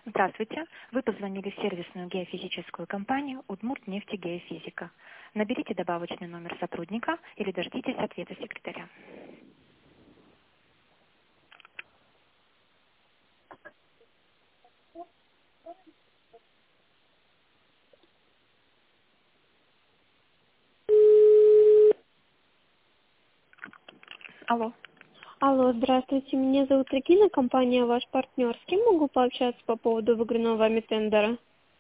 Здравствуйте. Вы позвонили в сервисную геофизическую компанию «Удмуртнефтегеофизика». Наберите добавочный номер сотрудника или дождитесь ответа секретаря. Алло. Алло, здравствуйте. Меня зовут Регина, компания «Ваш партнер». С кем могу пообщаться по поводу выигранного вами тендера?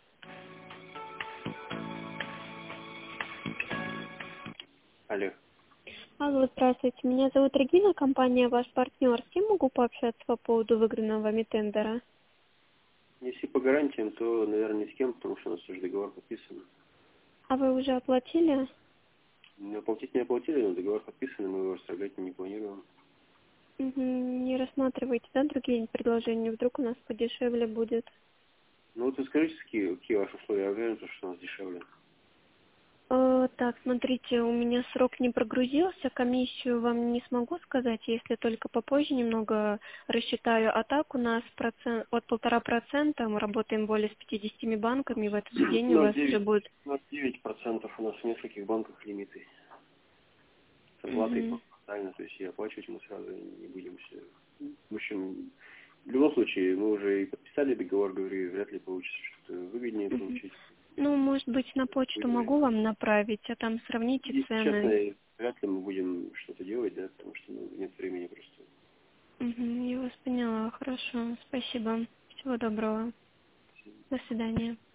Алло. Алло, здравствуйте. Меня зовут Регина, компания «Ваш партнер». С кем могу пообщаться по поводу выигранного вами тендера? Если по гарантиям, то, наверное, ни с кем, потому что у нас уже договор подписан. А вы уже оплатили? Ну, оплатить не оплатили, но договор подписан, и мы его расторгать не планируем. Мгм, не рассматриваете, да, другие предложения? Вдруг у нас подешевле будет? Ну вот вы скажите, какие ваши условия? Я уверен, что у нас дешевле. Так, смотрите, у меня срок не прогрузился, комиссию вам не смогу сказать, если только попозже немного рассчитаю. А так у нас от 1,5%, мы работаем более с 50 банками, в этот же день У у нас вас уже 9, будет... у нас 9%, у нас в нескольких банках лимиты. С оплатой Мгм. правильно, то есть и оплачивать мы сразу не будем все. В общем, в любом случае, мы уже и подписали договор, говорю, и вряд ли получится что-то выгоднее Мгм. получить. Ну, может быть, на почту Будем. могу вам направить, а там сравните Если честно, цены. вряд ли мы будем что-то делать, да, потому что нет времени просто. Мгм, я вас поняла, хорошо, спасибо. Всего доброго. До свидания.